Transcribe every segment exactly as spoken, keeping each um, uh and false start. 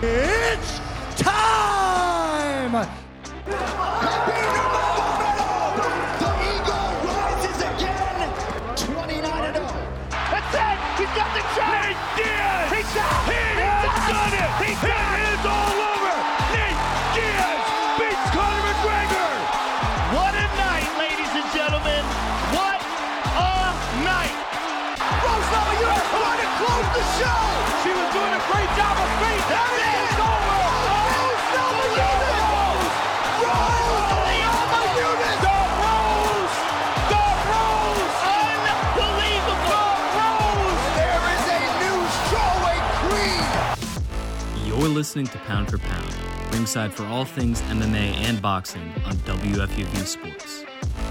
It's time! The Eagle rises again. twenty-nine and oh. That's it. He's got the shot. Nate Diaz. He's down. He He's has down. done it. He's it done. is all over. Nate Diaz beats Conor McGregor. What a night, ladies and gentlemen. What a night. Rose Namajunas trying to close the show. She was doing a great job of faith. That's it. It's over. Rose Namajunas. Rose Namajunas. The Rose. The Rose. Unbelievable. The Rose. There is a new strawweight queen. You're listening to Pound for Pound, ringside for all things M M A and boxing on W F U V Sports.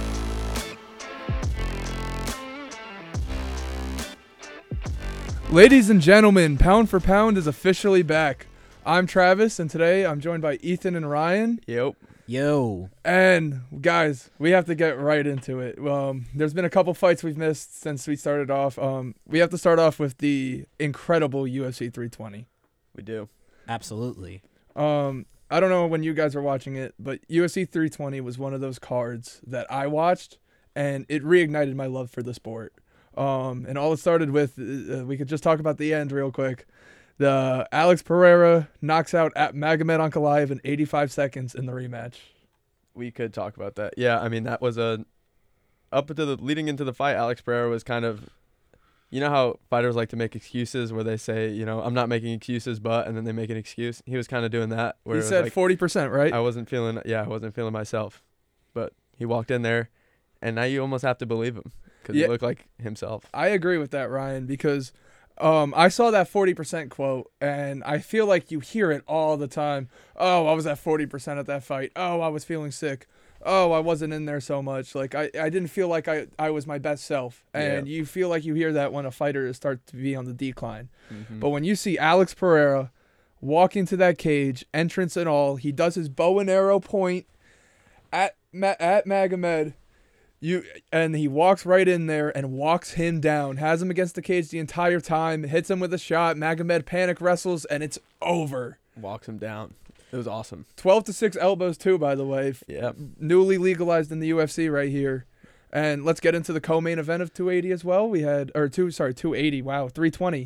Ladies and gentlemen, Pound for Pound is officially back. I'm Travis, and today I'm joined by Ethan and Ryan. Yep. Yo. And guys, we have to get right into it. Um, there's been a couple fights we've missed since we started off. Um, we have to start off with the incredible U F C three twenty. We do. Absolutely. Um, I don't know when you guys were watching it, but U F C three twenty was one of those cards that I watched, and it reignited my love for the sport. Um, and all it started with, uh, we could just talk about the end real quick. The Alex Pereira knocks out at Magomed Ankalaev in eighty-five seconds in the rematch. We could talk about that. Yeah, I mean, that was a up to the leading into the fight. Alex Pereira was kind of, you know how fighters like to make excuses where they say, you know, I'm not making excuses, but, and then they make an excuse. He was kind of doing that. Where He it was said like, forty percent, right? I wasn't feeling, yeah, I wasn't feeling myself, but he walked in there, and now you almost have to believe him because Yeah. he looked like himself. I agree with that, Ryan, because um, I saw that forty percent quote, and I feel like you hear it all the time. Oh, I was at forty percent at that fight. Oh, I was feeling sick. Oh, I wasn't in there so much. Like, I, I didn't feel like I, I was my best self. And Yeah. you feel like you hear that when a fighter starts to be on the decline. Mm-hmm. But when you see Alex Pereira walk into that cage, entrance and all, he does his bow and arrow point at Ma- at Magomed. You and he walks right in there and walks him down, has him against the cage the entire time, hits him with a shot. Magomed panic wrestles, and it's over. Walks him down. It was awesome. twelve to six elbows too, by the way. Yeah. Newly legalized in the U F C right here. And let's get into the co-main event of two eighty as well. We had or two sorry two eighty. Wow, three twenty.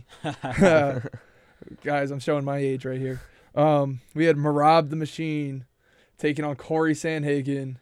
Guys, I'm showing my age right here. Um, we had Merab the Machine taking on Corey Sandhagen.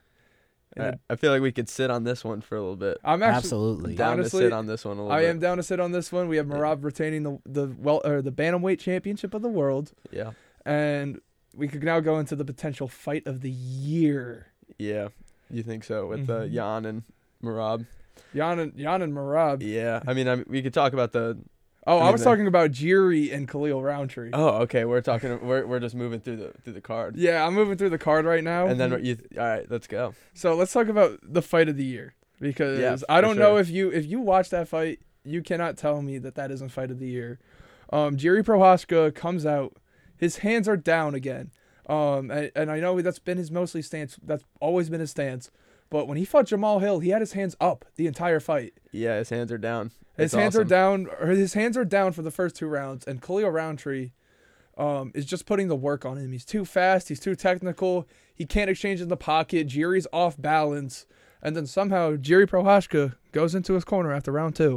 I, I feel like we could sit on this one for a little bit. I'm actually Absolutely. Down honestly, to sit on this one a little I bit. am down to sit on this one. We have Merab retaining the the well or the bantamweight championship of the world, Yeah. and we could now go into the potential fight of the year. Yeah. You think so with uh, Mhm. Jan and Merab? Jan and Jan and Merab. Yeah. I mean, I mean, we could talk about the Oh, I I, mean, was the- talking about Jiri and Khalil Roundtree. Oh, okay. We're talking. We're we're just moving through the through the card. Yeah, I'm moving through the card right now. And then what you. All right, let's go. So let's talk about the fight of the year, because Yeah, I for don't know sure. if you if you watch that fight, you cannot tell me that that isn't fight of the year. Um, Jiri Prochazka comes out, his hands are down again. Um, and, and I know that's been his mostly stance. That's always been his stance. But when he fought Jamal Hill, he had his hands up the entire fight. Yeah, his hands are down. His It's hands are awesome. down. Or his hands are down for the first two rounds, and Khalil Roundtree um, is just putting the work on him. He's too fast. He's too technical. He can't exchange in the pocket. Jiri's off balance, and then somehow Jiri Prochazka goes into his corner after round two,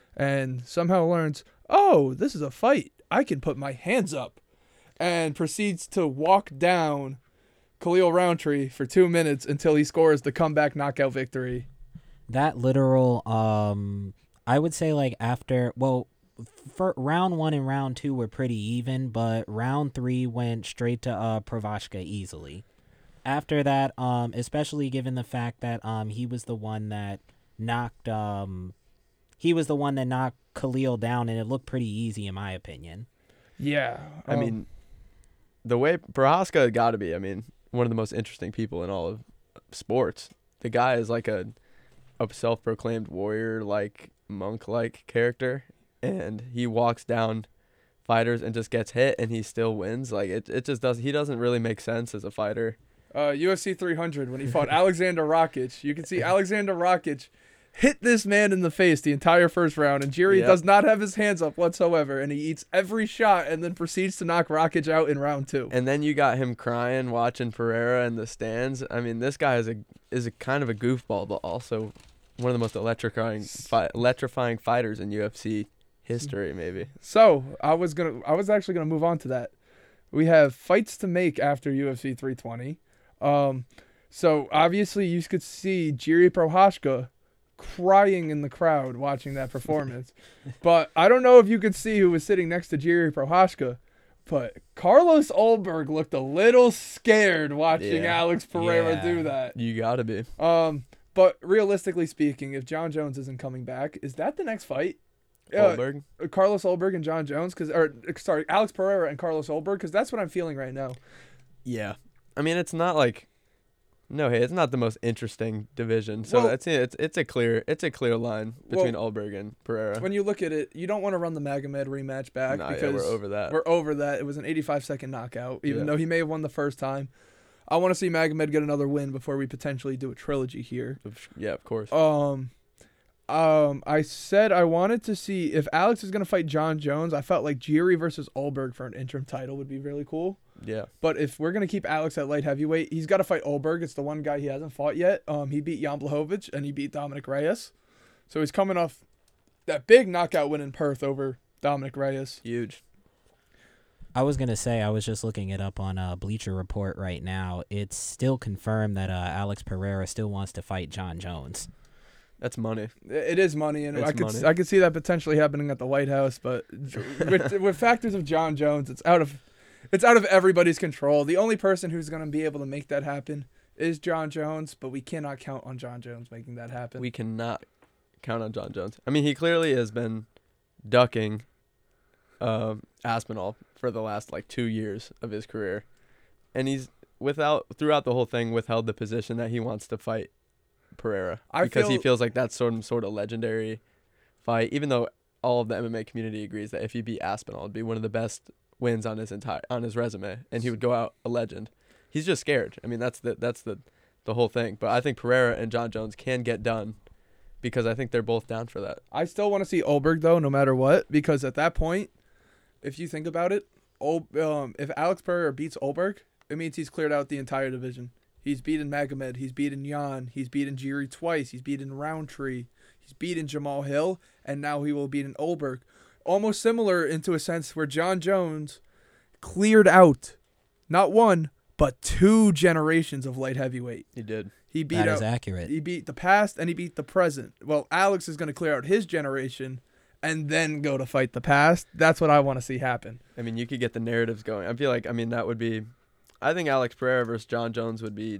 and somehow learns, oh, this is a fight. I can put my hands up, and proceeds to walk down Khalil Roundtree for two minutes until he scores the comeback knockout victory. That literal, um, I would say like after, well, for round one and round two were pretty even, but round three went straight to uh, Prochazka easily. After that, um, especially given the fact that um he was the one that knocked um he was the one that knocked Khalil down, and it looked pretty easy in my opinion. Yeah. I um, mean, the way Prochazka got to be. I mean, one of the most interesting people in all of sports. The guy is like a a self-proclaimed warrior, like monk-like character, and he walks down fighters and just gets hit, and he still wins. Like it, it just does. He doesn't really make sense as a fighter. Uh, U F C three hundred when he fought Alexander Rakic. You can see Alexander Rakic hit this man in the face the entire first round, and Jiri Yep. does not have his hands up whatsoever, and he eats every shot and then proceeds to knock Rakic out in round two. And then you got him crying watching Pereira in the stands. I mean, this guy is a is a kind of a goofball, but also one of the most electrifying fi- electrifying fighters in U F C history, maybe. So I was gonna, I was actually gonna move on to that. We have fights to make after U F C three twenty. Um, so obviously you could see Jiri Prochazka crying in the crowd watching that performance, but I don't know if you could see who was sitting next to Jiri Prochazka, but Carlos Ulberg looked a little scared watching Yeah. Alex Pereira Yeah. do that. You gotta be. Um, but realistically speaking, if John Jones isn't coming back, is that the next fight? Uh, Goldberg. Carlos Ulberg and John Jones, because or sorry, Alex Pereira and Carlos Ulberg, because that's what I'm feeling right now. Yeah. I mean, it's not like no, hey, it's not the most interesting division. So Well- that's it's it's a clear it's a clear line between Ulberg and Pereira. When you look at it, you don't want to run the Magomed rematch back Nah, yeah, because we're over that. We're over that. It was an eighty-five second knockout, even Yeah. though he may have won the first time. I want to see Magomed get another win before we potentially do a trilogy here. Yeah, of course. Um, um, I said I wanted to see if Alex is gonna fight John Jones. I felt like Jiri versus Ulberg for an interim title would be really cool. Yeah. But if we're gonna keep Alex at light heavyweight, he's got to fight Ulberg. It's the one guy he hasn't fought yet. Um, he beat Jan Blachowicz and he beat Dominic Reyes, so he's coming off that big knockout win in Perth over Dominic Reyes. Huge. I was gonna say I was just looking it up on uh, Bleacher Report right now. It's still confirmed that uh, Alex Pereira still wants to fight John Jones. That's money. It is money, and It's I could money. I could see that potentially happening at the White House. But with, with factors of John Jones, it's out of it's out of everybody's control. The only person who's gonna be able to make that happen is John Jones, but we cannot count on John Jones making that happen. We cannot count on John Jones. I mean, he clearly has been ducking um, Aspinall for the last like two years of his career, and he's without throughout the whole thing withheld the position that he wants to fight Pereira I because he feel- feels like that's some sort of legendary fight. Even though all of the M M A community agrees that if he beat Aspinall, it'd be one of the best wins on his entire on his resume, and he would go out a legend. He's just scared. I mean, that's the that's the the whole thing. But I think Pereira and John Jones can get done because I think they're both down for that. I still want to see Ulberg though, no matter what, because at that point, if you think about it, Ul- um, if Alex Pereira beats Ulberg, it means he's cleared out the entire division. He's beaten Magomed, he's beaten Jan, he's beaten Jiri twice, he's beaten Roundtree, he's beaten Jamal Hill, and now he will beat an Ulberg. Almost similar into a sense where John Jones cleared out not one but two generations of light heavyweight. He did. He beat That out, is accurate. He beat the past and he beat the present. Well, Alex is going to clear out his generation and then go to fight the past. That's what I want to see happen. I mean, you could get the narratives going. I feel like, I mean, that would be, I think Alex Pereira versus John Jones would be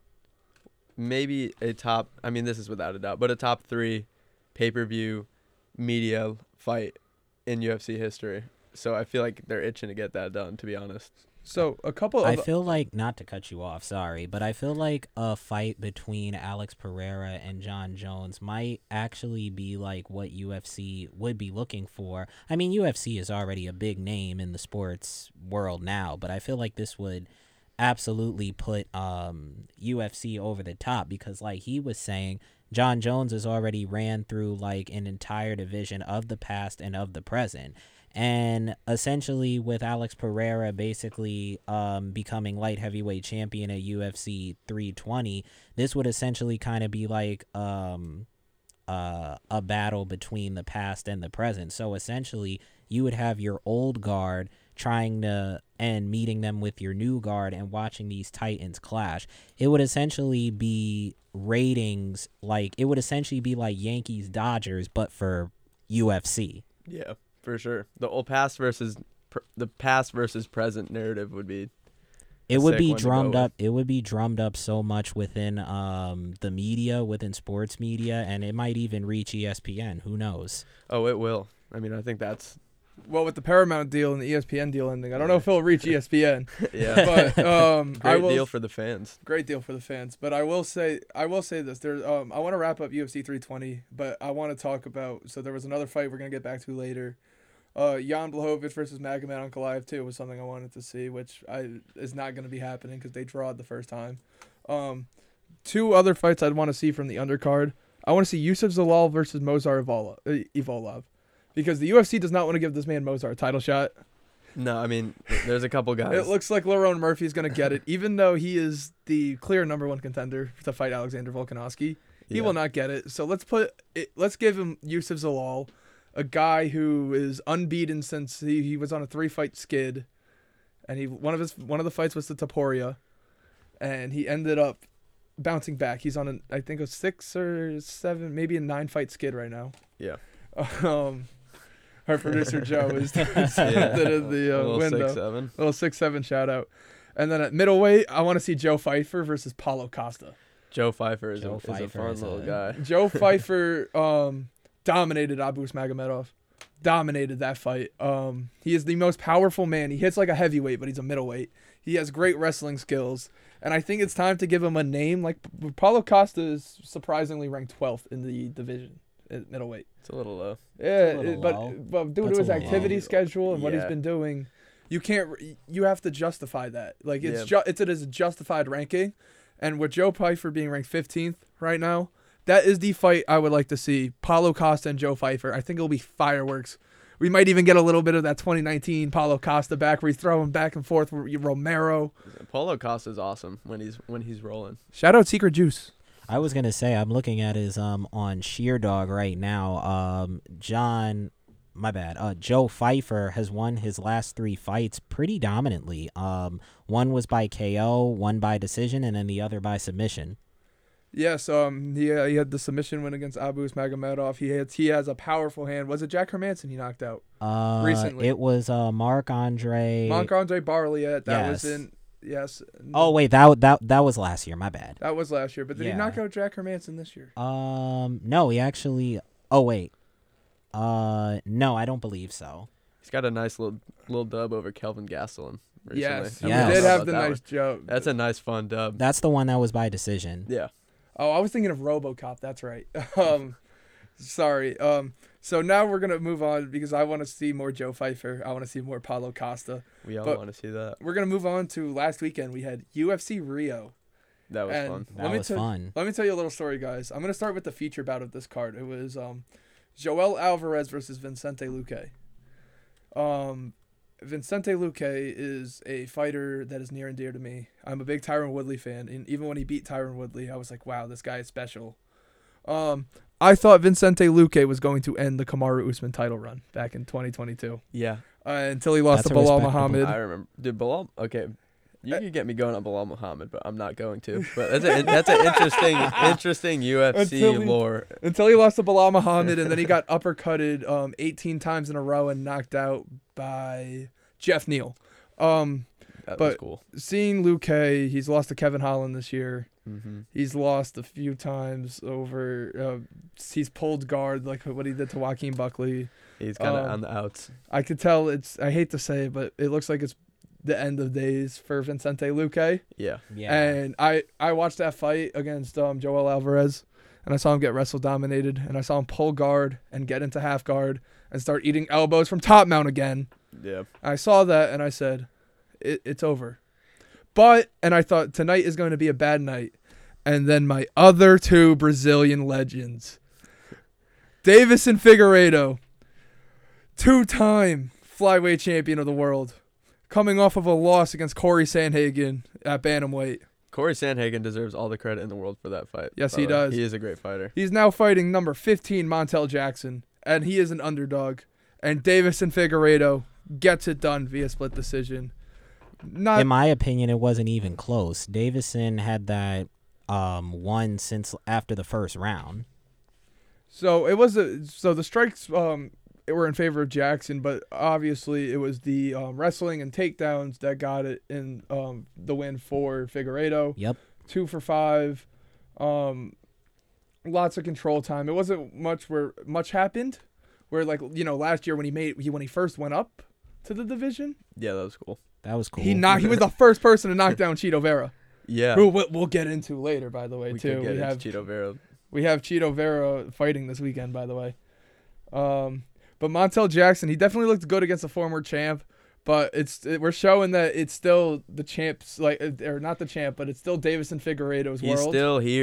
maybe a top, I mean, this is without a doubt, but a top three pay-per-view media fight in U F C history. So I feel like they're itching to get that done, to be honest. So a couple of I feel like, not to cut you off, sorry, but I feel like a fight between Alex Pereira and John Jones might actually be like what U F C would be looking for. I mean, U F C is already a big name in the sports world now, but I feel like this would absolutely put um, U F C over the top because, like he was saying, John Jones has already ran through like an entire division of the past and of the present. And essentially with Alex Pereira basically um, becoming light heavyweight champion at U F C three twenty, this would essentially kind of be like um, uh, a battle between the past and the present. So essentially you would have your old guard trying to and meeting them with your new guard and watching these titans clash. It would essentially be ratings like it would essentially be like Yankees Dodgers but for U F C. Yeah, for sure. The old past versus pr- the past versus present narrative would be It a would sick be one to go drummed with. up. It would be drummed up so much within um the media, within sports media, and it might even reach E S P N. Who knows? Oh, it will. I mean, I think that's well with the Paramount deal and the E S P N deal ending. I don't know if it'll reach E S P N, yeah, but um, I great will. deal for the fans. Great deal for the fans, but I will say I will say this. There's um I want to wrap up U F C three twenty, but I want to talk about. So there was another fight we're gonna get back to later. Uh, Jan Blachowicz versus Magomed Ankalaev too was something I wanted to see, which I is not gonna be happening because they drawed the first time. Um, two other fights I'd want to see from the undercard. I want to see Yusuf Zalal versus Mozar Evolov, uh, Evolov, because the U F C does not want to give this man Mozar a title shot. No, I mean, there's a couple guys. It looks like Lerone Murphy's going to get it, even though he is the clear number one contender to fight Alexander Volkanovski. He Yeah. will not get it. So let's put it, let's give him Yusuf Zalal, a guy who is unbeaten since he, he was on a three fight skid, and he one of his one of the fights was to Taporia, and he ended up bouncing back. He's on a I think a six or seven, maybe a nine fight skid right now. Yeah. Um, our producer Joe is Yeah. the, in the A uh, little window. six seven. Little six seven shout out. And then at middleweight, I want to see Joe Pfeiffer versus Paulo Costa. Joe Pfeiffer is, Joe a, is a Pfeiffer fun is little a- guy. Joe Pfeiffer um, dominated Abus Magomedov. Dominated that fight. Um, he is the most powerful man. He hits like a heavyweight, but he's a middleweight. He has great wrestling skills. And I think it's time to give him a name. Like Paulo Costa is surprisingly ranked twelfth in the division at middleweight. It's a little low. Yeah, little it- but low. but due That's to a his little activity low. schedule and what he's Yeah. been doing, you can't. re- You have to justify that. Like it's Yeah. ju- it's it is a justified ranking, and with Joe Pfeiffer being ranked fifteenth right now, that is the fight I would like to see. Paulo Costa and Joe Pfeiffer. I think it'll be fireworks. We might even get a little bit of that twenty nineteen Paulo Costa back, where he's throwing back and forth with Romero. Paulo Costa's awesome when he's when he's rolling. Shout out Secret Juice. I was gonna say I'm looking at his um on Sheerdog right now. Um, John, my bad. Uh, Joe Pfeiffer has won his last three fights pretty dominantly. Um, one was by K O, one by decision, and then the other by submission. Yes, um, he, uh, he had the submission win against Abus Magomedov. He has he has a powerful hand. Was it Jack Hermanson he knocked out? Uh, Recently. it was uh Mark Andre. Marc Andre Barliet. That was Yes. in yes. Oh wait, that that that was last year. My bad. That was last year, but did Yeah. he knock out Jack Hermanson this year? Um, no, he actually. Oh wait. Uh, no, I don't believe so. He's got a nice little little dub over Kelvin Gastelum recently. Yes, I he Yes. did don't know have about the that nice one. joke. That's a nice fun dub. That's the one that was by decision. Yeah. Oh, I was thinking of RoboCop. That's right. um, sorry. Um, so now we're gonna move on because I want to see more Joe Pfeiffer. I want to see more Paulo Costa. We all But- want to see that. We're gonna move on to last weekend. We had U F C Rio. That was and fun. That let me was tell- fun. Let me tell you a little story, guys. I'm gonna start with the feature bout of this card. It was um, Joel Alvarez versus Vicente Luque. Um, Vicente Luque is a fighter that is near and dear to me. I'm a big Tyron Woodley fan, and even when he beat Tyron Woodley, I was like, "Wow, this guy is special." Um, I thought Vicente Luque was going to end the Kamaru Usman title run back in twenty twenty-two Yeah. uh, until he lost That's to a Bilal respectable- Muhammad. I remember. Did Bilal? Okay. You Uh, could get me going on Bilal Muhammad, but I'm not going to. But that's a, that's an interesting interesting U F C Until he- lore. Until he lost to Bilal Muhammad, and then he got uppercutted um, eighteen times in a row and knocked out by Jeff Neal. Um, That but- was cool. seeing Luque, he's lost to Kevin Holland this year. Mm-hmm. He's lost a few times over. Uh, he's pulled guard like what he did to Joaquin Buckley. He's kind of Um, on the outs. I could tell it's. I hate to say it, but it looks like it's the end of days for Vicente Luque. Yeah. Yeah. And I, I watched that fight against um, Joel Alvarez, and I saw him get wrestle dominated, and I saw him pull guard and get into half guard and start eating elbows from top mount again. Yeah. I saw that, and I said, it, it's over. But, and I thought, tonight is going to be a bad night. And then my other two Brazilian legends, Davison Figueiredo, two-time flyweight champion of the world, coming off of a loss against Corey Sandhagen at bantamweight. Corey Sandhagen deserves all the credit in the world for that fight. Yes, by he the way. does. He is a great fighter. He's now fighting number fifteen, Montel Jackson, and he is an underdog. And Davison Figueiredo gets it done via split decision. Not In my opinion, it wasn't even close. Davison had that um one since after the first round. so. It was a so the strikes um were in favor of Jackson, but obviously it was the um, wrestling and takedowns that got it in um the win for Figueiredo. Yep. Two for five, um, lots of control time. It wasn't much where much happened. Where like you know last year when he made he when he first went up to the division. Yeah, that was cool. That was cool. He knocked. He was the first person to knock down Cheeto Vera, Yeah. who we'll, we'll get into later. By the way, we too, could get we into have Cheeto Vera. we have Cheeto Vera fighting this weekend. By the way, um, but Montel Jackson, he definitely looked good against a former champ. But it's it, we're showing that it's still the champs, like or not the champ, but it's still Davison Figueiredo's He's world. still here.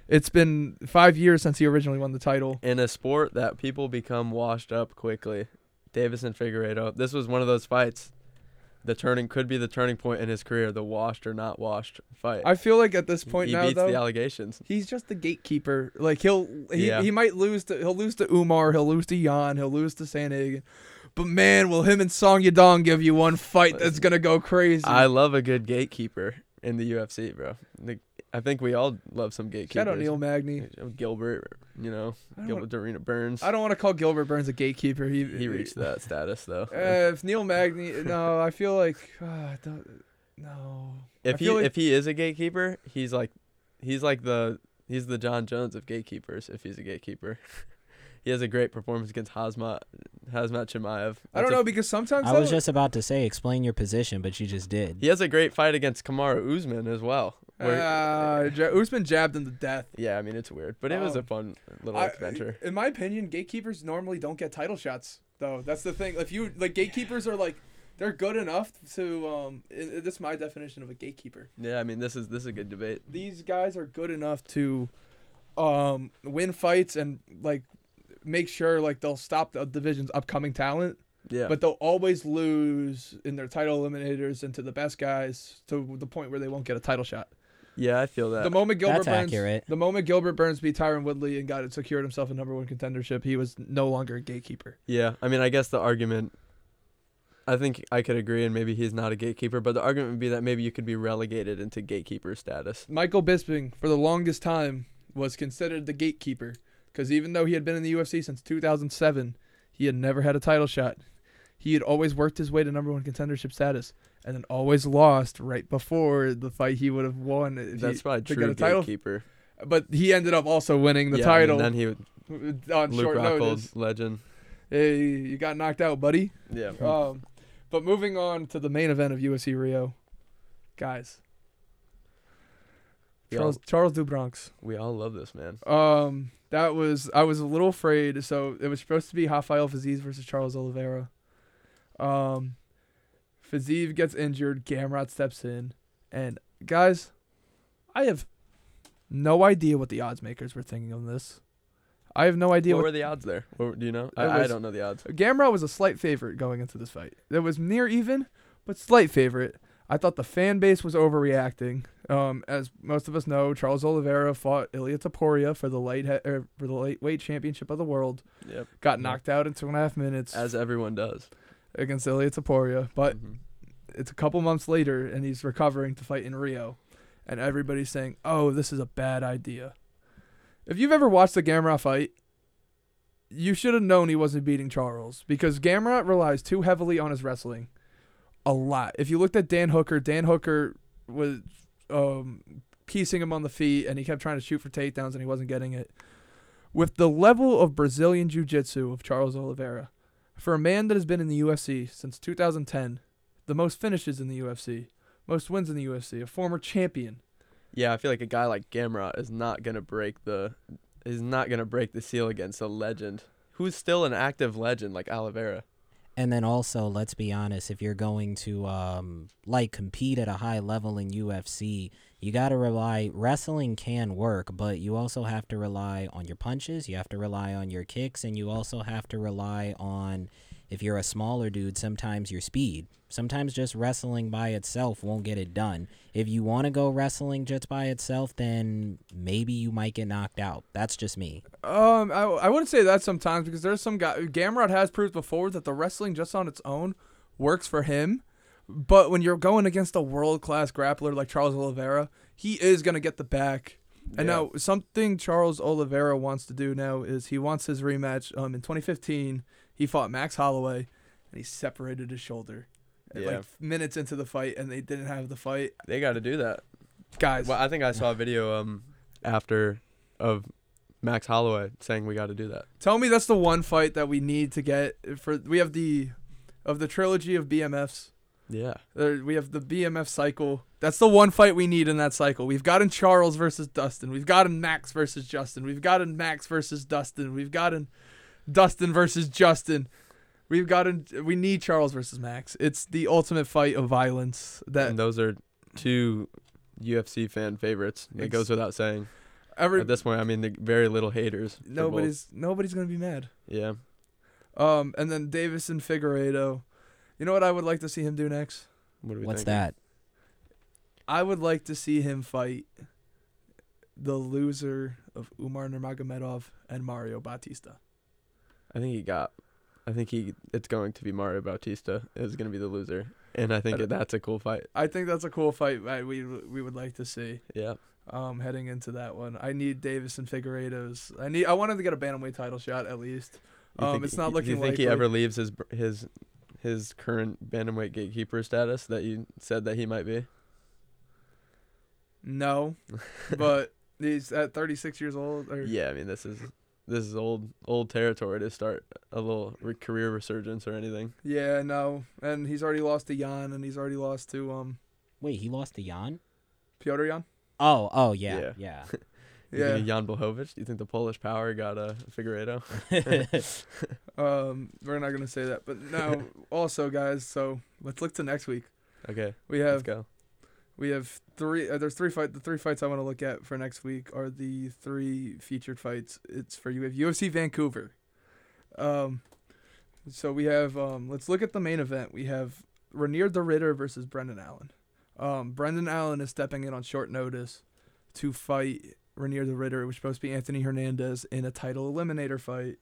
It's been five years since he originally won the title. In a sport that people become washed up quickly, Davis and Figueiredo, this was one of those fights. The turning could be the turning point in his career, the washed or not washed fight. I feel like at this point he now, beats though, the allegations. he's just the gatekeeper. Like he'll he, Yeah. he might lose to he'll lose to Umar, he'll lose to Jan, he'll lose to Sandhagen. But man, will him and Song Yadong give you one fight that's gonna go crazy. I love a good gatekeeper in the U F C, bro. The, I think we all love some gatekeepers. Shout out Neil Magny. Gilbert, you know, I Gilbert Dorina Burns. I don't want to call Gilbert Burns a gatekeeper. He He reached that status though. Uh, if Neil Magny, no, I feel like uh, I don't, no. If I he feel like- if he is a gatekeeper, he's like he's like the he's the John Jones of gatekeepers. If he's a gatekeeper, he has a great performance against Hazmat Hazmat Chimaev. I don't That's a- know because sometimes I though- was just about to say, explain your position, but you just did. He has a great fight against Kamaru Usman as well. where- uh, Ja- Usman jabbed him to death. yeah, I mean it's weird, but it was a Um, fun little I- adventure. in my opinion, gatekeepers normally don't get title shots though. That's the thing. If you like gatekeepers are like they're good enough to um. i- i- This is my definition of a gatekeeper. Yeah, I mean this is this is a good debate. These guys are good enough to um win fights and like make sure like they'll stop the division's upcoming talent. Yeah, But they'll always lose in their title eliminators and to the best guys to the point where they won't get a title shot. yeah, I feel that. The moment Gilbert That's Burns, accurate. the moment Gilbert Burns beat Tyron Woodley and got it secured himself a number one contendership, he was no longer a gatekeeper. Yeah, I mean, I guess the argument, I think I could agree, and maybe he's not a gatekeeper, but the argument would be that maybe you could be relegated into gatekeeper status. Michael Bisping, for the longest time, was considered the gatekeeper because even though he had been in the U F C since two thousand seven, he had never had a title shot. He had always worked his way to number one contendership status and then always lost right before the fight he would have won. if That's he, probably to true get a title. gatekeeper. But he ended up also winning the Yeah, I mean, title then he would, on Luke short Rockhold, notice. legend. Hey, you got knocked out, buddy. Yeah. Um, but moving on to the main event of U F C Rio, guys. We Charles all, Charles Dubronx. we all love this man. Um, that was I was a little afraid. So it was supposed to be Rafael Fiziev versus Charles Oliveira. Um, Fiziev gets injured. Gamrot steps in, and guys, I have no idea what the odds makers were thinking on this. I have no idea What what were the odds there? What, do you know? It I, I was- don't know the odds. Gamrot was a slight favorite going into this fight. It was near even, but slight favorite. I thought the fan base was overreacting. Um, as most of us know, Charles Oliveira fought Ilia Topuria for the light he- er, for the lightweight championship of the world. Yep. Got Yeah. knocked out in two and a half minutes As everyone does. against Ilia Topuria, but Mhm. it's a couple months later and he's recovering to fight in Rio, and everybody's saying, "Oh, this is a bad idea." If you've ever watched the Gamrot fight, you should have known he wasn't beating Charles because Gamrot relies too heavily on his wrestling. A lot. If you looked at Dan Hooker, Dan Hooker was um, piecing him on the feet, and he kept trying to shoot for takedowns, and he wasn't getting it. With the level of Brazilian jiu-jitsu of Charles Oliveira, for a man that has been in the U F C since two thousand ten, the most finishes in the U F C, most wins in the U F C, a former champion. Yeah, I feel like a guy like Gamrot is not gonna break the is not gonna break the seal against a legend who's still an active legend like Oliveira. And then also, let's be honest, if you're going to um like compete at a high level in U F C, you got to rely wrestling can work, but you also have to rely on your punches, you have to rely on your kicks, and you also have to rely on, if you're a smaller dude, sometimes your speed. Sometimes just wrestling by itself won't get it done. If you want to go wrestling just by itself, then maybe you might get knocked out. That's just me. Um, I, I wouldn't say that sometimes because there's some guy. Gamrot has proved before that the wrestling just on its own works for him. But when you're going against a world class grappler like Charles Oliveira, he is gonna get the back. And Yeah. now something Charles Oliveira wants to do now is he wants his rematch. Um, in twenty fifteen, he fought Max Holloway, and he separated his shoulder. Yeah. Like minutes into the fight, and they didn't have the fight. They got to do that. Guys, Well, I think I saw a video um after of Max Holloway saying we got to do that. tell me that's the one fight that we need to get for. We have the of the trilogy of B M Fs. Yeah. Uh, we have the B M F cycle. That's the one fight we need in that cycle. We've gotten Charles versus Dustin. We've gotten Max versus Justin. We've gotten Max versus Dustin. We've gotten Dustin versus Justin. We've gotten. We need Charles versus Max. It's the ultimate fight of violence. That And those are two U F C fan favorites. It Ex- goes without saying. Every At this point, I mean, the very little haters. for both. nobody's nobody's gonna be mad. Yeah. Um, and then Davis and Figueiredo. You know what I would like to see him do next? What do we What's thinking? that? I would like to see him fight the loser of Umar Nurmagomedov and Mario Bautista. I think he got. I think he. It's going to be Mario Bautista is going to be the loser, and I think I- that's a cool fight. I think that's a cool fight. I, we we would like to see. Yeah. Um, heading into that one, I need Davis and Figueiredo's. I need. I wanted to get a bantamweight title shot at least. You Um, think- it's not Do looking you think likely. he ever leaves his br- his his current bantamweight gatekeeper status that you said that he might be? No, but he's at thirty-six years old. Or, Yeah, I mean this is this is old old territory to start a little re- career resurgence or anything. Yeah, no, and he's already lost to Jan, and he's already lost to um Wait, he lost to Jan? Piotr Jan. Oh, oh yeah, Yeah. yeah. You Yeah. think Jan Blachowicz? Do you think the Polish power got a Figueiredo? Um, we're not gonna say that, but no. Also, guys, so let's look to next week. Okay, We let's have go. we have three. Uh, there's three fight. The three fights I want to look at for next week are the three featured fights. It's for you. We have U F C Vancouver. Um, so we have um. Let's look at the main event. We have Ranier de Ritter versus Brendan Allen. Um, Brendan Allen is stepping in on short notice to fight Ranier de Ritter, which was supposed to be Anthony Hernandez in a title eliminator fight.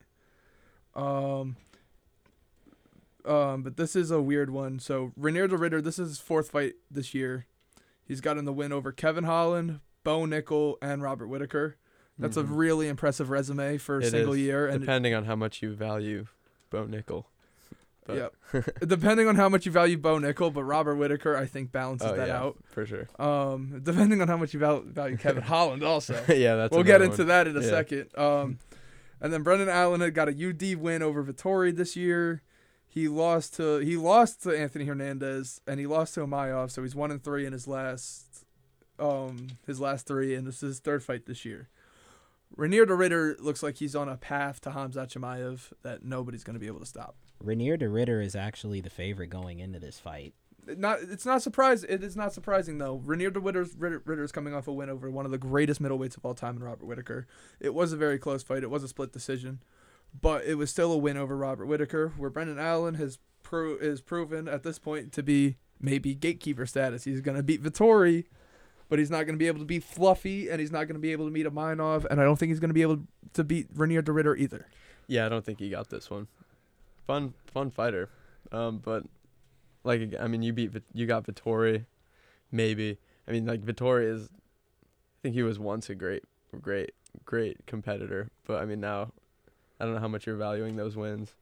Um. Um, but this is a weird one. So Ranier de Ritter, this is his fourth fight this year. He's gotten the win over Kevin Holland, Bo Nickel, and Robert Whittaker. That's a Mhm. really impressive resume for a It single is, year. And depending on how much you value Bo Nickel. But- yeah, depending on how much you value Bo Nickel, but Robert Whittaker, I think, balances Oh, that yeah, out. for sure. Um, depending on how much you val- value Kevin Holland, also. yeah, that's. We'll get another into one. that in a Yeah. second. Um, and then Brendan Allen had got a U D win over Vittori this year. He lost to he lost to Anthony Hernandez and he lost to Amayov, so he's one and three in his last um his last three, and this is his third fight this year. Ranier de Ritter looks like he's on a path to Khamzat Chimaev that nobody's going to be able to stop. Ranier de Ritter is actually the favorite going into this fight. Not it's not surprise it is not surprising though. Ranier de Ritter's Ritter, Ritter's coming off a win over one of the greatest middleweights of all time in Robert Whittaker. It was a very close fight. It was a split decision. But it was still a win over Robert Whittaker, where Brendan Allen has pro- is proven at this point to be maybe gatekeeper status. He's going to beat Vittori, but he's not going to be able to beat Fluffy, and he's not going to be able to beat Aminov, and I don't think he's going to be able to beat Ranier de Ritter either. Yeah, I don't think he got this one. Fun, fun fighter. Um, but like I mean, you beat Vit- you got Vittori, maybe. I mean, like Vittori is. I think he was once a great, great, great competitor, but I mean now. I don't know how much you're valuing those wins.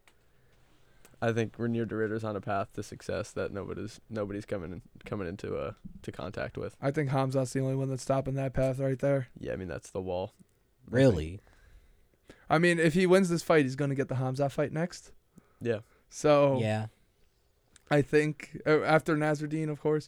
I think Ranier de Ritter's on a path to success that nobody's nobody's coming in, coming into uh to contact with. I think Khamzat's the only one that's stopping that path right there. Yeah, I mean that's the wall. I Really? think- I mean, if he wins this fight, he's going to get the Khamzat fight next. Yeah. So Yeah. I think uh, after Nasruddin, of course.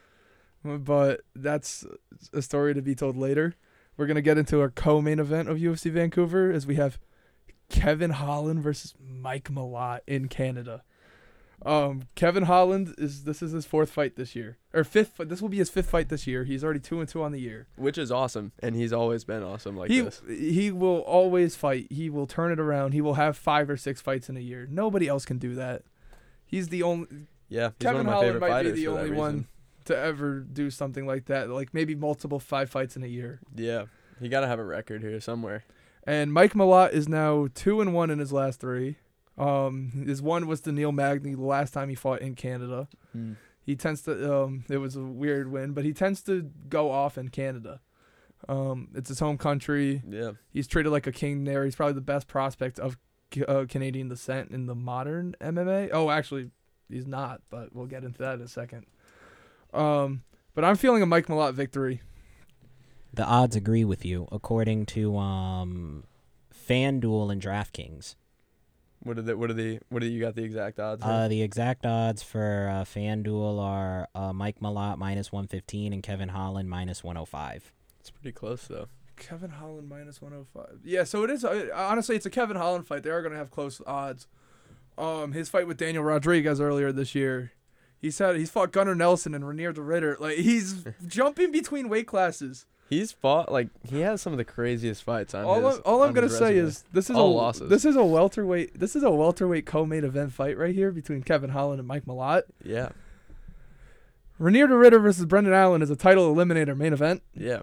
But that's a story to be told later. We're going to get into our co-main event of U F C Vancouver as we have Kevin Holland versus Mike Malott in Canada. Um, Kevin Holland is this is his fourth fight this year, or fifth. fi- This will be his fifth fight this year. He's already two and two on the year. Which is awesome, and he's always been awesome like he this. he will always fight. He will turn it around. He will have five or six fights in a year. Nobody else can do that. He's the only. Yeah, he's Kevin one of my Holland favorite might be fighters the for that only reason. one to ever do something like that. Like maybe multiple five fights in a year. Yeah, he got to have a record here somewhere. And Mike Malott is now two and one in his last three. Um, his one was to Neil Magny the last time he fought in Canada. Mm. He tends to. Um, it was a weird win, but he tends to go off in Canada. Um, it's his home country. Yeah, He's treated like a king there. He's probably the best prospect of uh, Canadian descent in the modern M M A. Oh, actually, he's not, but we'll get into that in a second. Um, but I'm feeling a Mike Malott victory. The odds agree with you, according to um, FanDuel and DraftKings. what are the what are the what do you got the exact odds? here? Uh, the exact odds for uh, FanDuel are uh, Mike Malott minus one fifteen and Kevin Holland minus one oh five. It's pretty close though. Kevin Holland minus one oh five. Yeah, so it is. Uh, honestly, it's a Kevin Holland fight. They are going to have close odds. Um, his fight with Daniel Rodriguez earlier this year, He's had he's fought Gunnar Nelson and Renier de Ritter. Like he's jumping between weight classes. He's fought like he has some of the craziest fights on All his. I'm, all I'm on gonna his say resume. is this is All a losses. this is a welterweight this is a welterweight co-main event fight right here between Kevin Holland and Mike Malott. Yeah, Renier de Ritter versus Brendan Allen is a title eliminator main event. yeah,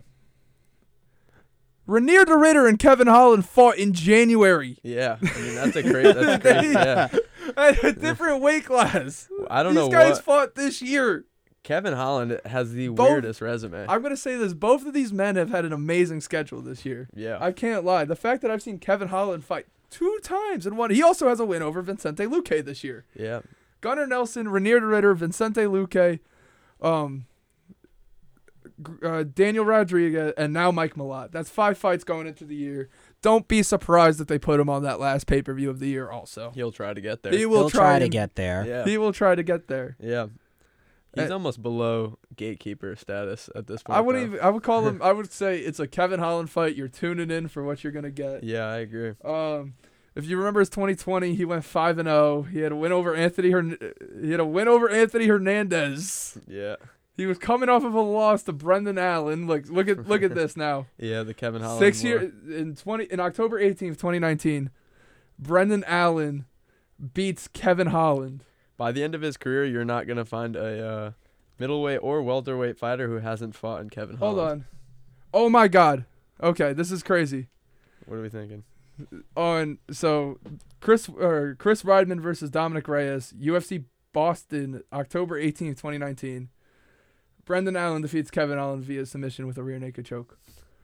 Renier de Ritter and Kevin Holland fought in January yeah. I mean that's a crazy. That's crazy. Yeah, at a different weight class. I don't These know guys what fought this year. Kevin Holland has the Both- weirdest resume. I'm gonna say this: both of these men have had an amazing schedule this year. yeah, I can't lie. The fact that I've seen Kevin Holland fight two times and one, he also has a win over Vicente Luque this year. yeah, Gunnar Nelson, Renier de Ritter, Vicente Luque, um, G- uh, Daniel Rodriguez, and now Mike Malott. That's five fights going into the year. Don't be surprised if they put him on that last pay per view of the year. Also, he'll try to get there. he will He'll try to and- get there. yeah, He will try to get there. yeah. He's Uh, almost below gatekeeper status at this point. I wouldn't though. even. I would call him. I would say it's a Kevin Holland fight. You're tuning in for what you're gonna get. Yeah, I agree. Um, if you remember his twenty twenty, he went five and zero. He had a win over Anthony. Hern- he had a win over Anthony Hernandez. Yeah, He was coming off of a loss to Brendan Allen. Like, look at look at this now. yeah. The Kevin Holland. Six war. years in twenty in October eighteenth, twenty nineteen, Brendan Allen beats Kevin Holland. By the end of his career, you're not gonna find a uh, middleweight or welterweight fighter who hasn't fought in Kevin Hold Holland. on. Oh my God. Okay, this is crazy. What are we thinking? On so Chris or Chris Weidman versus Dominic Reyes, U F C Boston, October eighteenth, twenty nineteen. Brendan Allen defeats Kevin Holland via submission with a rear naked choke.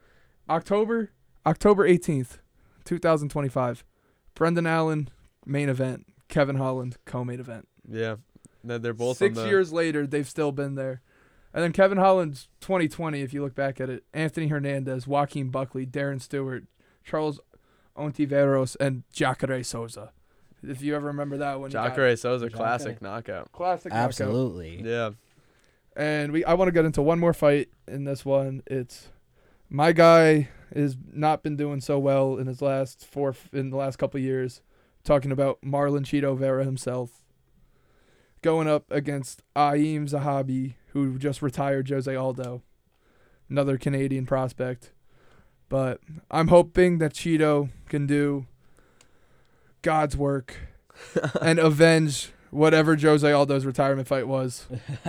October October eighteenth, twenty twenty-five. Brendan Allen main event, Kevin Holland co-main event. Yeah, they're, they're both Six on the, years later, they've still been there. And then Kevin Holland's twenty twenty, if you look back at it, Anthony Hernandez, Joaquin Buckley, Darren Stewart, Charles Ontiveros, and Jacare Souza. If you ever remember that one. you got Jacare Souza Jacare. classic knockout. Classic knockout. Absolutely. Yeah, And we, I want to get into one more fight in this one. It's my guy has not been doing so well in his last four in the last couple of years. Talking about Marlon Chito Vera himself, going up against Aim Zahabi, who just retired Jose Aldo, another Canadian prospect. But I'm hoping that Chito can do God's work and avenge whatever Jose Aldo's retirement fight was.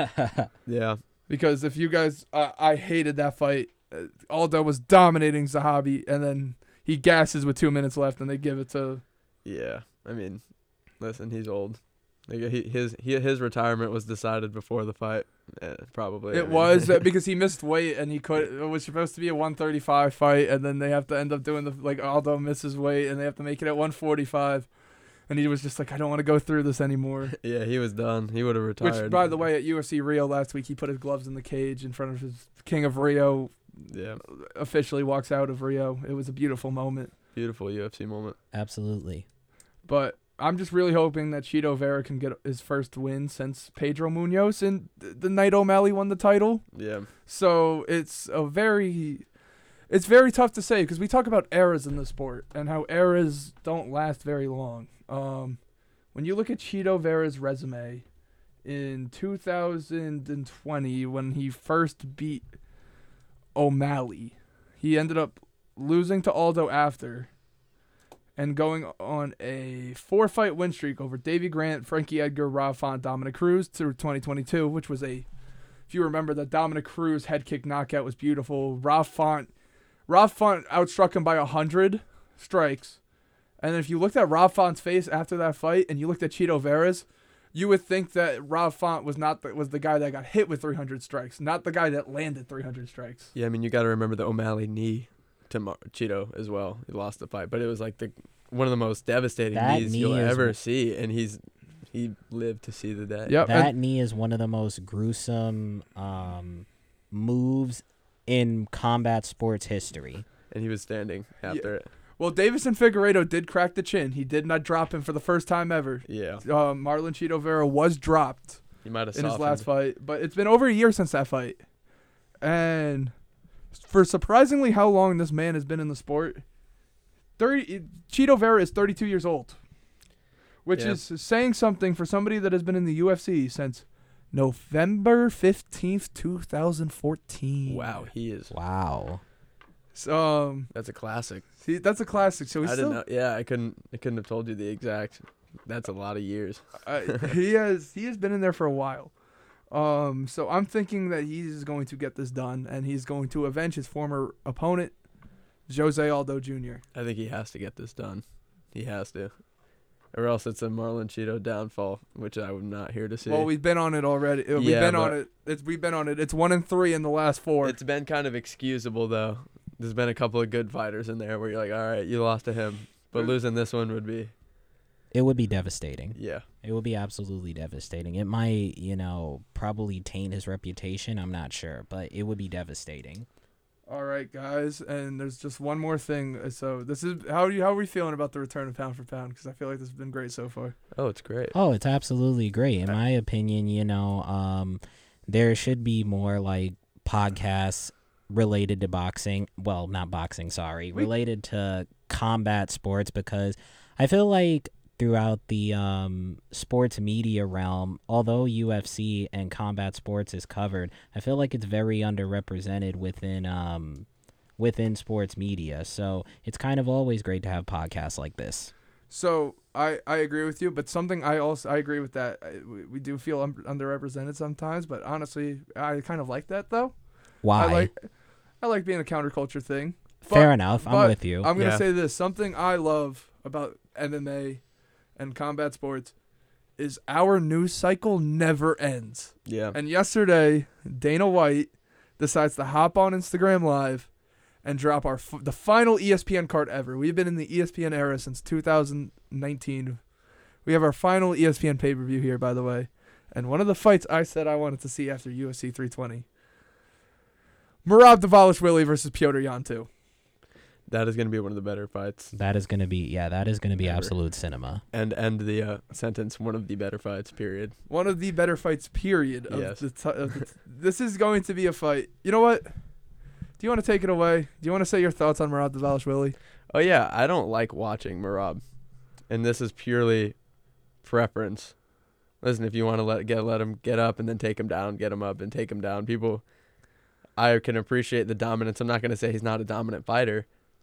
yeah, Because if you guys, uh, I hated that fight. Uh, Aldo was dominating Zahabi, and then he gasses with two minutes left, and they give it to. yeah. I mean, listen, he's old. Like, he, his he, his retirement was decided before the fight, eh, probably. I It mean. was uh, because he missed weight, and he could. It was supposed to be a one thirty-five fight, and then they have to end up doing the like Aldo misses weight, and they have to make it at one forty-five, and he was just like, I don't want to go through this anymore. Yeah, he was done. He would have retired. Which, by the way, at U F C Rio last week, he put his gloves in the cage in front of his King of Rio. Yeah, Officially walks out of Rio. It was a beautiful moment. beautiful U F C moment. Absolutely. But I'm just really hoping that Chito Vera can get his first win since Pedro Munoz and th- the night O'Malley won the title. Yeah, So it's a very, it's very tough to say because we talk about eras in the sport and how eras don't last very long. Um, when you look at Chito Vera's resume in two thousand twenty when he first beat O'Malley, he ended up losing to Aldo after. And going on a four-fight win streak over Davey Grant, Frankie Edgar, Rob Font, Dominic Cruz through twenty twenty-two, which was a, if you remember, the Dominic Cruz head kick knockout was beautiful. Rob Font, Rob Font outstruck him by one hundred strikes. And if you looked at Rob Font's face after that fight and you looked at Chito Vera's, you would think that Rob Font was not the, was the guy that got hit with three hundred strikes, not the guy that landed three hundred strikes. yeah. I mean, you got to remember the O'Malley knee to Mar- Chito as well. He lost the fight, but it was like the one of the most devastating That knees knee you'll is- ever see, and he's he lived to see the day. Yep. That and- knee is one of the most gruesome um, moves in combat sports history. And he was standing after it. Well, Davison Figueiredo did crack the chin. He did not drop him for the first time ever. Yeah, Uh, Marlon Chito Vera was dropped he might have in his softened. last fight, but it's been over a year since that fight. And for surprisingly how long this man has been in the sport, thirty Chito Vera is thirty-two years old, which Yeah. is saying something for somebody that has been in the U F C since November fifteenth, twenty fourteen. Wow, he is. Wow. So, um, That's a classic. see, that's a classic. So he's I still, didn't know. Yeah, I couldn't. I couldn't have told you the exact. That's a lot of years. uh, he has he has been in there for a while. Um, so I'm thinking that he's going to get this done, and he's going to avenge his former opponent, Jose Aldo Junior I think he has to get this done. He has to, or else it's a Marlon Cheeto downfall, which I'm not here to see. Well, we've been on it already. Uh, We've Yeah, been on but- it. It's we've been on it. It's one and three in the last four. It's been kind of excusable though. There's been a couple of good fighters in there where you're like, all right, you lost to him, but losing this one would be, It would be devastating. yeah. It would be absolutely devastating. It might, you know, probably taint his reputation. I'm not sure, but it would be devastating. All right, guys, and there's just one more thing. So this is how do you, how are we feeling about the return of Pound for Pound? Because I feel like this has been great so far. Oh, it's great. Oh, it's absolutely great. In my opinion, you know, um, there should be more like podcasts related to boxing. Well, not boxing, sorry, We- related to combat sports, because I feel like throughout the um, sports media realm, although U F C and combat sports is covered, I feel like it's very underrepresented within um, within sports media. So it's kind of always great to have podcasts like this. So I, I agree with you, but something I also I agree with that. I, we, we do feel un- underrepresented sometimes, but honestly, I kind of like that though. Why? I like I like being a counterculture thing. Fair But- enough. I'm but with you. I'm gonna Yeah. say this: something I love about M M A and combat sports is our news cycle never ends. Yeah. And yesterday, Dana White decides to hop on Instagram Live and drop our f- the final E S P N card ever. We've been in the E S P N era since two thousand nineteen. We have our final E S P N pay-per-view here, by the way. And one of the fights I said I wanted to see after U F C three twenty. Merab Dvalishvili versus Piotr Jan two. That is going to be one of the better fights. That is going to be, yeah, that is going to be Ever. absolute cinema. And end the uh, sentence, one of the better fights, period. One of the better fights, period. Of Yes. the t- of the t- this is going to be a fight. You know what? Do you want to take it away? Do you want to say your thoughts on Merab Dvalishvili? Oh, yeah, I don't like watching Merab. And this is purely preference. Listen, if you want to let get let him get up and then take him down, get him up and take him down. People, I can appreciate the dominance. I'm not going to say he's not a dominant fighter,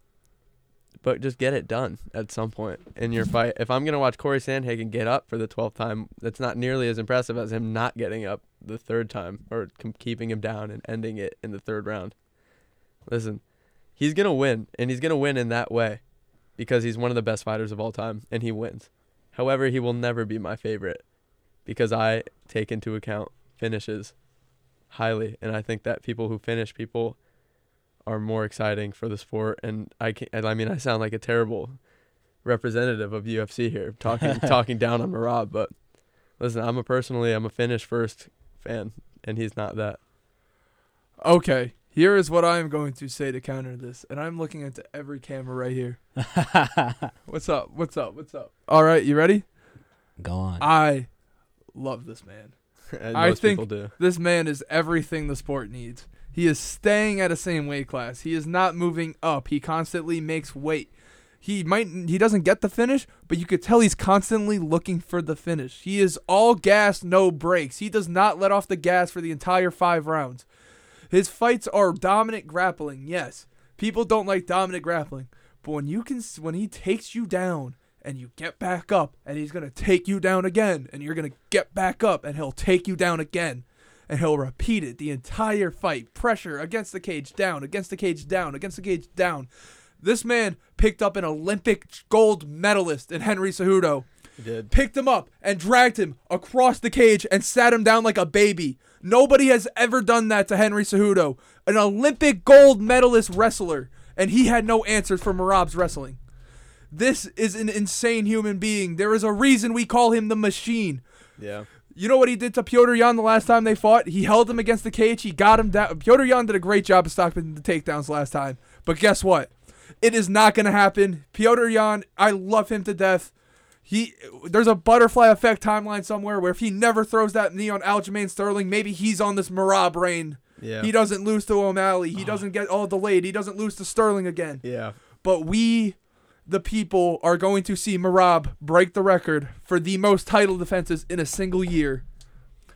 but just get it done at some point in your fight. If I'm going to watch Corey Sandhagen get up for the twelfth time, that's not nearly as impressive as him not getting up the third time or com- keeping him down and ending it in the third round. Listen, he's going to win, and he's going to win in that way because he's one of the best fighters of all time, and he wins. However, he will never be my favorite because I take into account finishes highly, and I think that people who finish people are more exciting for the sport. And I can I mean, I sound like a terrible representative of U F C here, talking talking down on Merab, but listen, I'm a personally I'm a finish first fan, and he's not that. Okay, here is what I am going to say to counter this, and I'm looking into every camera right here. What's up? What's up? What's up? All right, you ready? Go on. I love this man. And I most think people do. this man is everything the sport needs. He is staying at a same weight class. He is not moving up. He constantly makes weight. He might he doesn't get the finish, but you could tell he's constantly looking for the finish. He is all gas, no brakes. He does not let off the gas for the entire five rounds. His fights are dominant grappling. Yes, people don't like dominant grappling, but when you can when he takes you down and you get back up, and he's gonna take you down again, and you're gonna get back up, and he'll take you down again. And he'll repeat it the entire fight. Pressure against the cage, down, against the cage, down, against the cage, down. This man picked up an Olympic gold medalist in Henry Cejudo. He did. Picked him up and dragged him across the cage and sat him down like a baby. Nobody has ever done that to Henry Cejudo. An Olympic gold medalist wrestler. And he had no answers for Merab's wrestling. This is an insane human being. There is a reason we call him the Machine. Yeah. You know what he did to Piotr Jan the last time they fought? He held him against the cage. He got him down. Piotr Jan did a great job of stopping the takedowns last time. But guess what? It is not going to happen. Piotr Jan, I love him to death. He, there's a butterfly effect timeline somewhere where if he never throws that knee on Aljamain Sterling, maybe he's on this Merab reign. Yeah. He doesn't lose to O'Malley. He doesn't get all delayed. He doesn't lose to Sterling again. Yeah. But we, the people, are going to see Merab break the record for the most title defenses in a single year.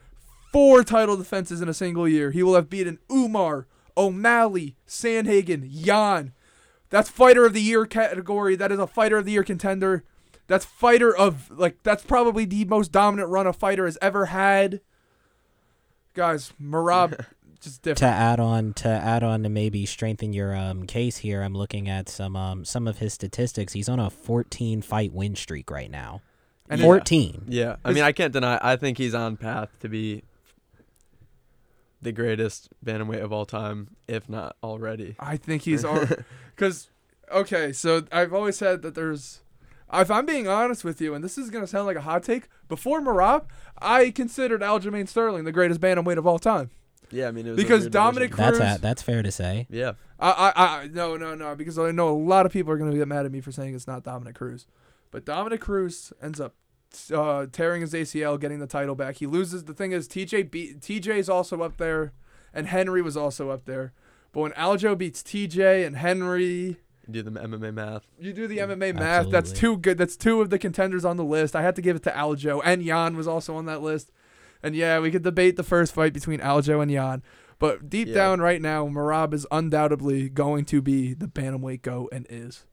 four title defenses in a single year. He will have beaten Umar, O'Malley, Sandhagen, Jan. That's fighter of the year category. That is a fighter of the year contender. That's fighter of, like, that's probably the most dominant run a fighter has ever had. Guys, Merab, just different. To add on, to add on to maybe strengthen your um case here, I'm looking at some um some of his statistics. He's on a fourteen fight win streak right now. And fourteen. Yeah, I mean, I can't deny. I think he's on path to be the greatest bantamweight of all time, if not already. I think he's on, because, okay, so I've always said that there's, if I'm being honest with you, and this is going to sound like a hot take, before Merab, I considered Aljamain Sterling the greatest bantamweight of all time. Yeah, I mean, it was Because a weird Dominic division. That's Cruz- a, that's fair to say. Yeah. I, I, I, no, no, no, because I know a lot of people are going to get mad at me for saying it's not Dominic Cruz. But Dominic Cruz ends up uh, tearing his A C L, getting the title back. He loses. The thing is, T J beat, T J is also up there, and Henry was also up there. But when Aljo beats T J and Henry, You do the M M A math. you do the M M A math. That's Absolutely. two good. That's two of the contenders on the list. I had to give it to Aljo, and Jan was also on that list. And yeah, we could debate the first fight between Aljo and Jan. But deep Yeah. down right now, Merab is undoubtedly going to be the bantamweight GOAT and is.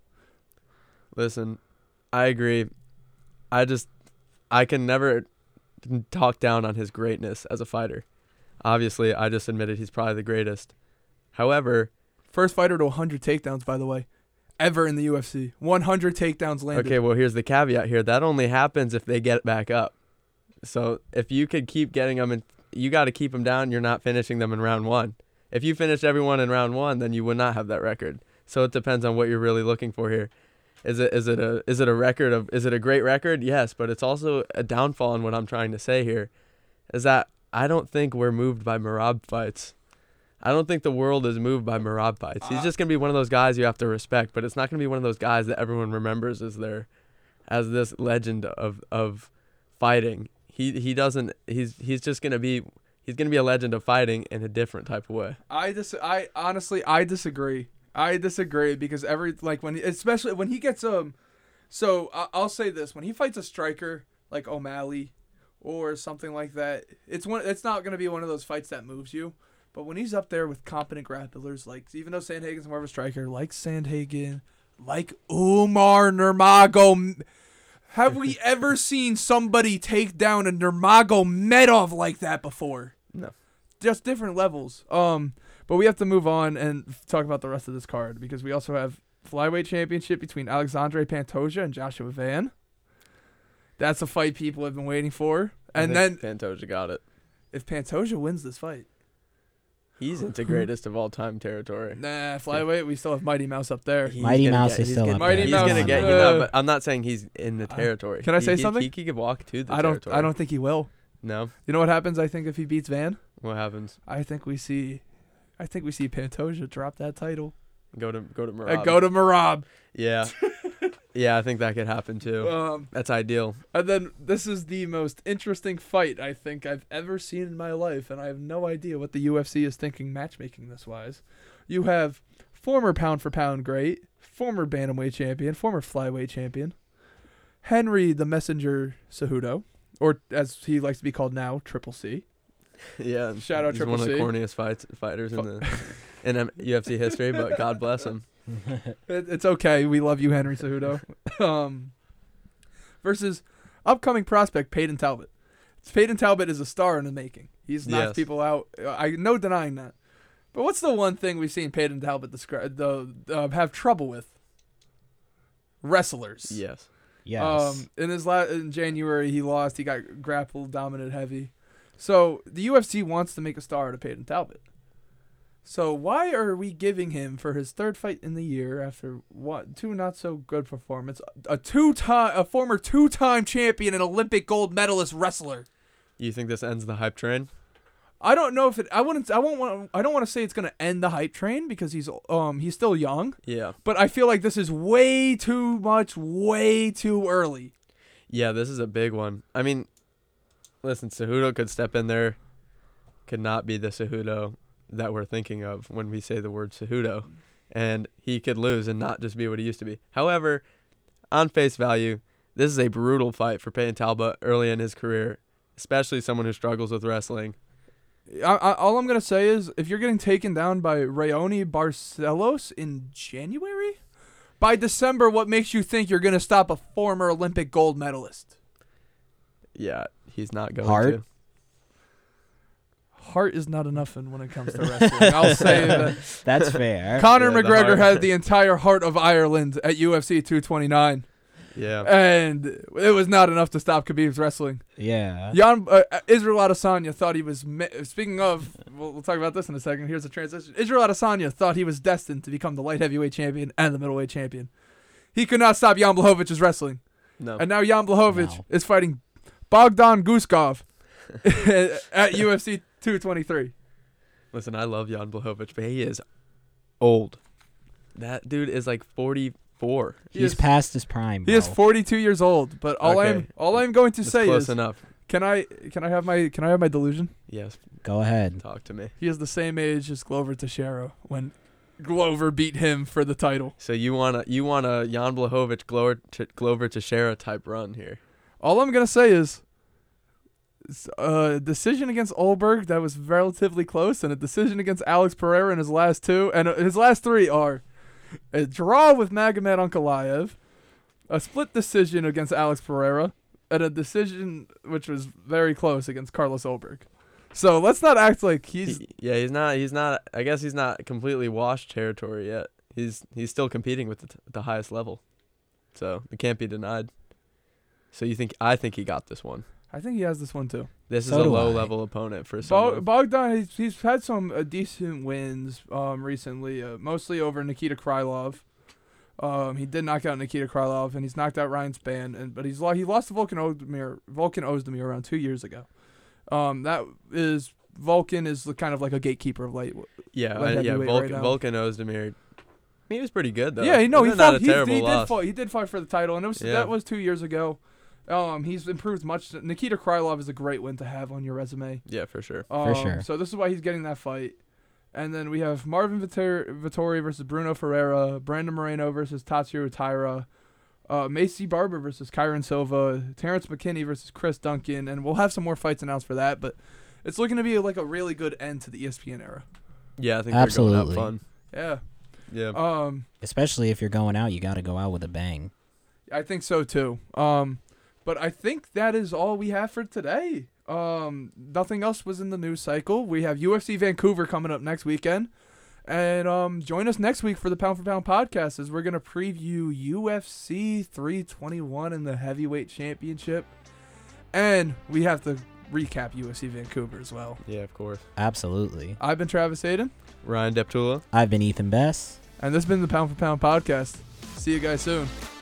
Listen, I agree. I just, I can never talk down on his greatness as a fighter. Obviously, I just admitted he's probably the greatest. However, First fighter to one hundred takedowns, by the way, ever in the U F C. one hundred takedowns landed. okay, well, here's the caveat here. That only happens if they get back up. So if you could keep getting them, and you got to keep them down, you're not finishing them in round one. If you finished everyone in round one, then you would not have that record. So it depends on what you're really looking for here. Is it is it a is it a record of is it a great record? Yes, but it's also a downfall in what I'm trying to say here, is that I don't think we're moved by Merab fights. I don't think the world is moved by Merab fights. He's just gonna be one of those guys you have to respect, but it's not gonna be one of those guys that everyone remembers as their, as this legend of of fighting. He he doesn't. He's he's just gonna be he's gonna be a legend of fighting in a different type of way. I dis- I honestly I disagree. I disagree because every like when especially when he gets um, so I- I'll say this: when he fights a striker like O'Malley or something like that, it's one. It's not gonna be one of those fights that moves you. But when he's up there with competent grapplers, like even though Sandhagen's more of a striker, like Sandhagen, like Umar Nurmagomedov, have we ever seen somebody take down a Nurmagomedov like that before? No. Just different levels. Um, but we have to move on and talk about the rest of this card because we also have flyweight championship between Alexandre Pantoja and Joshua Van. That's a fight people have been waiting for. And I then think Pantoja got it. if Pantoja wins this fight, He's into greatest of all time territory. nah, flyweight, we still have Mighty Mouse up there. He's Mighty gonna Mouse get- is he's still gonna- up Mighty He's Mouse, gonna get. uh, no, but I'm not saying he's in the Uh, territory. can I He- say he, something? He, could walk to the I don't. territory. I don't think he will. No. You know what happens? I think if he beats Van, What happens? I think we see, I think we see Pantoja drop that title Go to go to Merab. and go to Merab. Yeah. Yeah, I think that could happen too. Um, That's ideal. and then this is the most interesting fight I think I've ever seen in my life, and I have no idea what the U F C is thinking matchmaking this wise. You have former pound for pound great, former bantamweight champion, former flyweight champion, Henry the Messenger Cejudo, or as he likes to be called now, Triple C. Yeah. Shout out he's Triple one of the C. corniest fights fighters in the in um, U F C history, but God bless him. It, it's okay. We love you, Henry Cejudo. um, versus upcoming prospect Peyton Talbot. Peyton Talbot is a star in the making. He's knocked Yes. people out. I no denying that. But what's the one thing we've seen Peyton Talbot describe the uh, have trouble with? Wrestlers. Yes. Yes. Um, in his la- in January, he lost. He got grappled, dominant, heavy. So the U F C wants to make a star out of Peyton Talbot. So why are we giving him for his third fight in the year after what two not so good performance, a two time, a former two time champion and Olympic gold medalist wrestler? You think this ends the hype train? I don't know if it. I wouldn't. I won't want. I don't want to say it's gonna end the hype train because he's um he's still young. Yeah. But I feel like this is way too much, way too early. Yeah, this is a big one. I mean, listen, Cejudo could step in there, could not be the Cejudo that we're thinking of when we say the word Cejudo, and he could lose and not just be what he used to be. However, on face value, this is a brutal fight for Peyton Talbot early in his career, especially someone who struggles with wrestling. I, I, all I'm gonna say is, if you're getting taken down by Raoni Barcelos in January, by December, what makes you think you're gonna stop a former Olympic gold medalist? Yeah, he's not going Hard? to. Heart is not enough in when it comes to wrestling. I'll say that. That's fair. Conor Yeah, the McGregor heart. had the entire heart of Ireland at U F C two twenty-nine, Yeah. and it was not enough to stop Khabib's wrestling. Yeah. Jan, uh, Israel Adesanya thought he was. Me- Speaking of, we'll, we'll talk about this in a second. Here's a transition. Israel Adesanya thought he was destined to become the light heavyweight champion and the middleweight champion. He could not stop Jan Blachowicz' wrestling, No. and now Jan Blachowicz No. is fighting Bogdan Guskov at U F C two twenty-three. Listen, I love Jan Blachowicz, but he is old. That dude is like forty-four. He He's is- past his prime, He bro. is forty-two years old, but all Okay. I'm all I'm going to That's say close is, enough. can I can I have my can I have my delusion? Yes, Go ahead. talk to me. He is the same age as Glover Teixeira when Glover beat him for the title. So you want a you want a Jan Blachowicz Glover T- Glover Teixeira type run here? All I'm gonna say is, s- a decision against Olberg that was relatively close, and a decision against Alex Pereira in his last two, and uh, his last three are a draw with Magomed Ankalaev, a split decision against Alex Pereira, and a decision which was very close against Carlos Olberg. So let's not act like he's. He- yeah, he's not. He's not. I guess he's not completely washed territory yet. He's he's still competing with the, t- the highest level, so it can't be denied. So you think? I think he got this one. I think he has this one too. This So is a do low I. level opponent for Bo- someone. Bogdan, he's, he's had some uh, decent wins um, recently, uh, mostly over Nikita Krylov. Um, he did knock out Nikita Krylov, and he's knocked out Ryan Spann, and but he's lo- he lost to Volkan Ozdemir, Volkan Ozdemir around two years ago. Um, that is Volkan is the kind of like a gatekeeper of light. yeah, light I- yeah. heavyweight Volkan, right now. Volkan Ozdemir. He was pretty good though. Yeah, you know he Wasn't that fought. a He, terrible he did loss. fight. He did fight for the title, and it was Yeah. that was two years ago. Um, he's improved much. Nikita Krylov is a great win to have on your resume. Yeah, for sure. Um, sure. So this is why he's getting that fight. And then we have Marvin Vittori, Vittori versus Bruno Ferreira, Brandon Moreno versus Tatsuro Taira, uh, Macy Barber versus Kyron Silva, Terrence McKinney versus Chris Duncan, and we'll have some more fights announced for that. But it's looking to be like a really good end to the E S P N era. Yeah, I think Absolutely. they're going Yeah. out fun. Yeah. Um, Especially if you're going out, you got to go out with a bang. I think so too. Um, but I think that is all we have for today. Um, nothing else was in the news cycle. We have U F C Vancouver coming up next weekend. And um, join us next week for the Pound for Pound podcast as we're going to preview U F C three twenty-one in the Heavyweight Championship. And we have to recap U F C Vancouver as well. Yeah, of course. Absolutely. I've been Travis Hayden, Ryan Deptula. I've been Ethan Bess. and this has been the Pound for Pound podcast. See you guys soon.